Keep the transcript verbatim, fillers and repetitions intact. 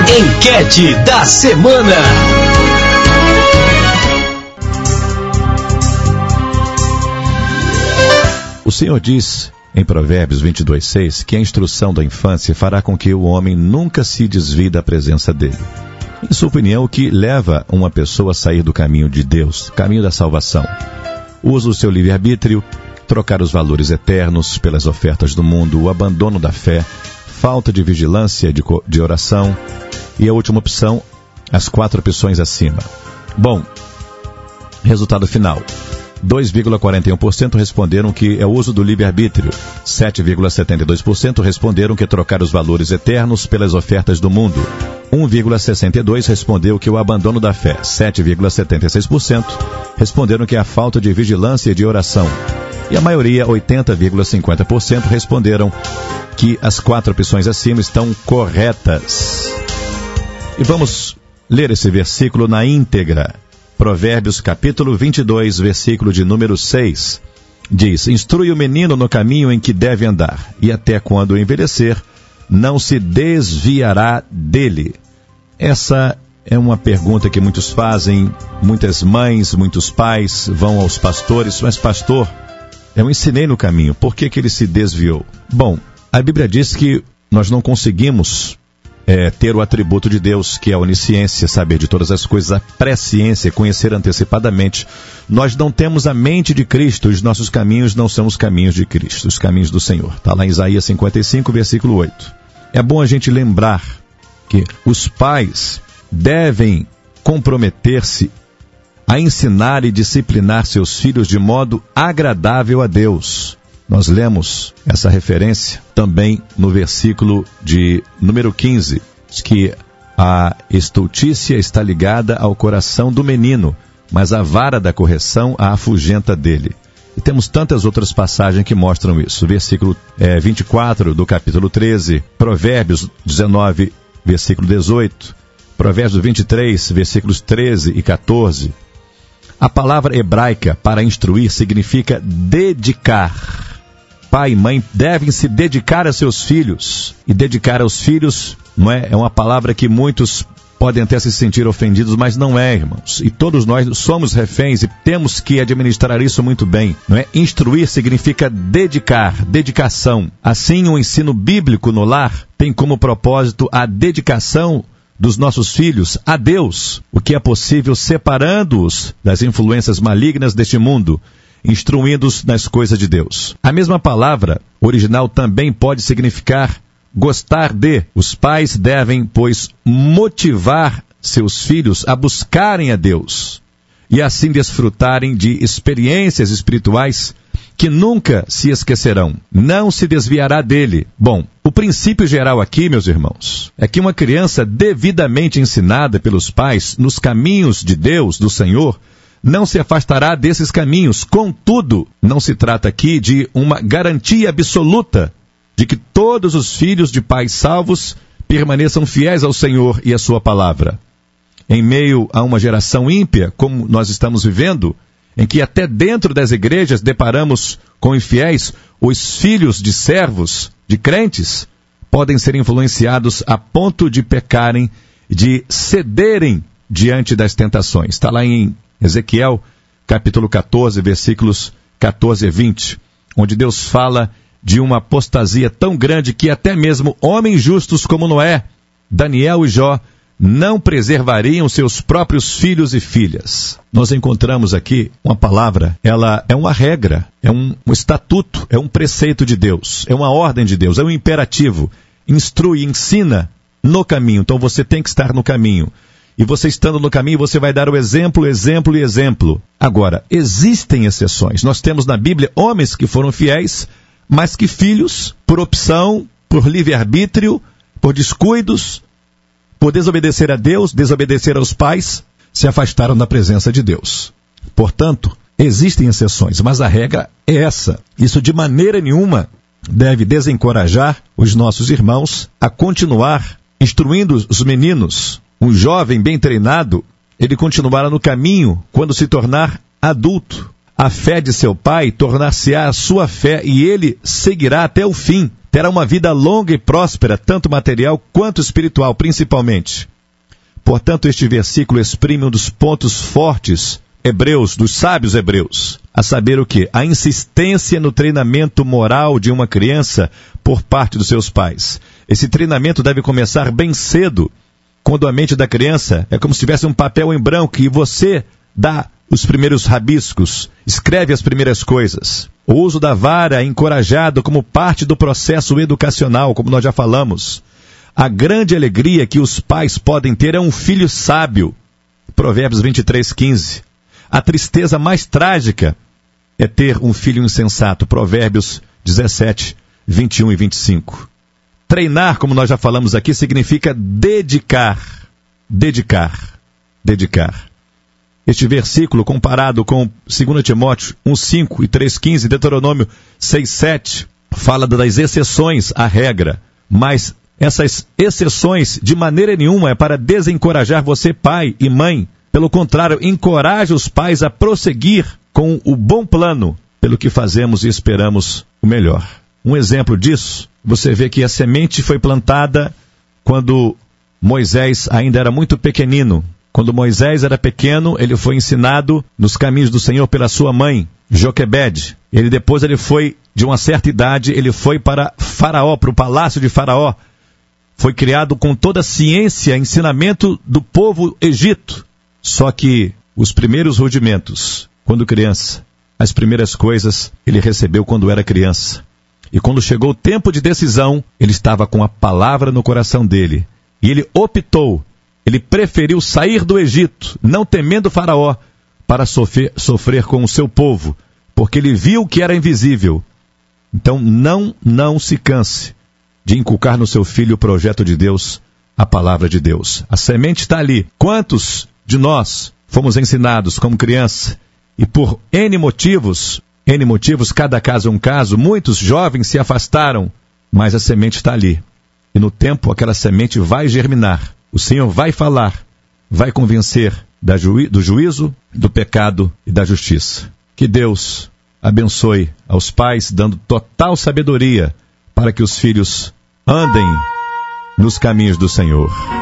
Enquete da semana. O Senhor diz em Provérbios vinte e dois, seis que a instrução da infância fará com que o homem nunca se desvie da presença dele. Em sua opinião, o que leva uma pessoa a sair do caminho de Deus, caminho da salvação? O uso do seu livre-arbítrio, trocar os valores eternos pelas ofertas do mundo, o abandono da fé, falta de vigilância de, de oração e a última opção, as quatro opções acima. Bom, resultado final. dois vírgula quarenta e um por cento responderam que é o uso do livre-arbítrio. sete vírgula setenta e dois por cento responderam que é trocar os valores eternos pelas ofertas do mundo. um vírgula sessenta e dois por cento respondeu que é o abandono da fé. sete vírgula setenta e seis por cento responderam que é a falta de vigilância e de oração. E a maioria, oitenta vírgula cinquenta por cento, responderam que as quatro opções acima estão corretas. E vamos ler esse versículo na íntegra. Provérbios capítulo vinte e dois, versículo de número seis, diz: instrui o menino no caminho em que deve andar, e até quando envelhecer, não se desviará dele. Essa é uma pergunta que muitos fazem, muitas mães, muitos pais vão aos pastores, mas pastor, eu ensinei no caminho, por que que ele se desviou? Bom, a Bíblia diz que nós não conseguimos É, ter o atributo de Deus, que é a onisciência, saber de todas as coisas, a presciência, conhecer antecipadamente. Nós não temos a mente de Cristo, os nossos caminhos não são os caminhos de Cristo, os caminhos do Senhor. Está lá em Isaías cinquenta e cinco, versículo oito. É bom a gente lembrar que os pais devem comprometer-se a ensinar e disciplinar seus filhos de modo agradável a Deus. Nós lemos essa referência também no versículo de número quinze, que a estultícia está ligada ao coração do menino, mas a vara da correção a afugenta dele. E temos tantas outras passagens que mostram isso. Versículo é, vinte e quatro do capítulo treze, Provérbios dezenove, versículo dezoito, Provérbios vinte e três, versículos treze e quatorze. A palavra hebraica para instruir significa dedicar. Pai e mãe devem se dedicar a seus filhos. E dedicar aos filhos, não é? É uma palavra que muitos podem até se sentir ofendidos, mas não é, irmãos. E todos nós somos reféns e temos que administrar isso muito bem, não é? Instruir significa dedicar, dedicação. Assim, o ensino bíblico no lar tem como propósito a dedicação dos nossos filhos a Deus, o que é possível separando-os das influências malignas deste mundo, instruindo-os nas coisas de Deus. A mesma palavra original também pode significar gostar de. Os pais devem, pois, motivar seus filhos a buscarem a Deus e assim desfrutarem de experiências espirituais que nunca se esquecerão. Não se desviará dele. Bom, o princípio geral aqui, meus irmãos, é que uma criança devidamente ensinada pelos pais nos caminhos de Deus, do Senhor, não se afastará desses caminhos. Contudo, não se trata aqui de uma garantia absoluta de que todos os filhos de pais salvos permaneçam fiéis ao Senhor e à sua palavra. Em meio a uma geração ímpia, como nós estamos vivendo, em que até dentro das igrejas deparamos com infiéis, os filhos de servos, de crentes, podem ser influenciados a ponto de pecarem, de cederem diante das tentações. Está lá em Ezequiel, capítulo catorze, versículos catorze e vinte, onde Deus fala de uma apostasia tão grande que até mesmo homens justos como Noé, Daniel e Jó não preservariam seus próprios filhos e filhas. Nós encontramos aqui uma palavra, ela é uma regra, é um, um estatuto, é um preceito de Deus, é uma ordem de Deus, é um imperativo. Instrui, ensina no caminho, então você tem que estar no caminho. E você estando no caminho, você vai dar o exemplo, exemplo e exemplo. Agora, existem exceções. Nós temos na Bíblia homens que foram fiéis, mas que filhos, por opção, por livre-arbítrio, por descuidos, por desobedecer a Deus, desobedecer aos pais, se afastaram da presença de Deus. Portanto, existem exceções, mas a regra é essa. Isso de maneira nenhuma deve desencorajar os nossos irmãos a continuar instruindo os meninos. Um jovem bem treinado, ele continuará no caminho quando se tornar adulto. a fé de seu pai tornar-se-á a sua fé e ele seguirá até o fim. Terá uma vida longa e próspera, tanto material quanto espiritual, principalmente. Portanto, este versículo exprime um dos pontos fortes hebreus, dos sábios hebreus, a saber o quê? A insistência no treinamento moral de uma criança por parte dos seus pais. Esse treinamento deve começar bem cedo, quando a mente da criança é como se tivesse um papel em branco e você dá os primeiros rabiscos, escreve as primeiras coisas. O uso da vara é encorajado como parte do processo educacional, como nós já falamos. A grande alegria que os pais podem ter é um filho sábio. Provérbios vinte e três, quinze. A tristeza mais trágica é ter um filho insensato. Provérbios dezessete, vinte e um e vinte e cinco. Treinar, como nós já falamos aqui, significa dedicar. Dedicar. Dedicar. Este versículo, comparado com dois Timóteo um, cinco e três, quinze, Deuteronômio seis, sete, fala das exceções à regra, mas essas exceções, de maneira nenhuma, é para desencorajar você, pai e mãe. Pelo contrário, encoraja os pais a prosseguir com o bom plano, pelo que fazemos e esperamos o melhor. Um exemplo disso, você vê que a semente foi plantada quando Moisés ainda era muito pequenino. Quando Moisés era pequeno, ele foi ensinado nos caminhos do Senhor pela sua mãe, Joquebede. Ele depois ele foi, de uma certa idade, ele foi para Faraó, para o palácio de Faraó. Foi criado com toda a ciência, ensinamento do povo Egito. Só que os primeiros rudimentos, quando criança, as primeiras coisas, ele recebeu quando era criança. E quando chegou o tempo de decisão, ele estava com a palavra no coração dele. E ele optou, ele preferiu sair do Egito, não temendo Faraó, para sofrer, sofrer com o seu povo, porque ele viu que era invisível. Então não, não se canse de inculcar no seu filho o projeto de Deus, a palavra de Deus. A semente está ali. Quantos de nós fomos ensinados como criança e por N motivos, N motivos, cada caso é um caso, muitos jovens se afastaram, mas a semente está ali. E no tempo aquela semente vai germinar. O Senhor vai falar, vai convencer da juí- do juízo, do pecado e da justiça. Que Deus abençoe aos pais, dando total sabedoria para que os filhos andem nos caminhos do Senhor.